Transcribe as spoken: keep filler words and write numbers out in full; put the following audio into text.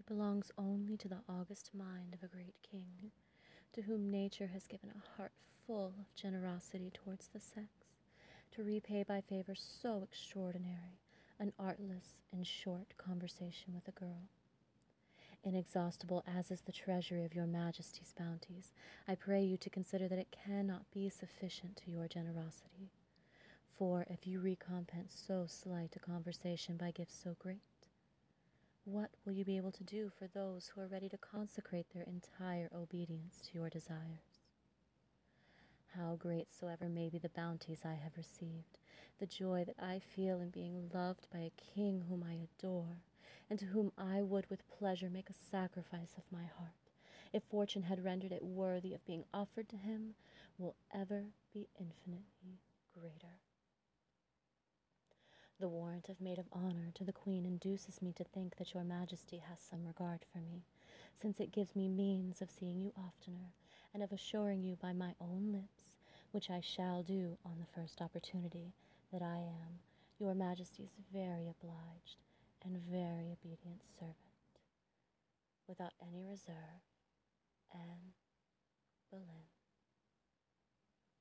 It belongs only to the august mind of a great king, to whom nature has given a heart full of generosity towards the sex, to repay by favor so extraordinary an artless and short conversation with a girl. Inexhaustible as is the treasury of your majesty's bounties, I pray you to consider that it cannot be sufficient to your generosity. For if you recompense so slight a conversation by gifts so great, what will you be able to do for those who are ready to consecrate their entire obedience to your desires? How great soever may be the bounties I have received, the joy that I feel in being loved by a king whom I adore, and to whom I would with pleasure make a sacrifice of my heart, if fortune had rendered it worthy of being offered to him, will ever be infinitely greater. The warrant of maid of honor to the queen induces me to think that your majesty has some regard for me, since it gives me means of seeing you oftener, and of assuring you by my own lips, which I shall do on the first opportunity, that I am your majesty's very obliged and very obedient servant. Without any reserve, Anne Boleyn.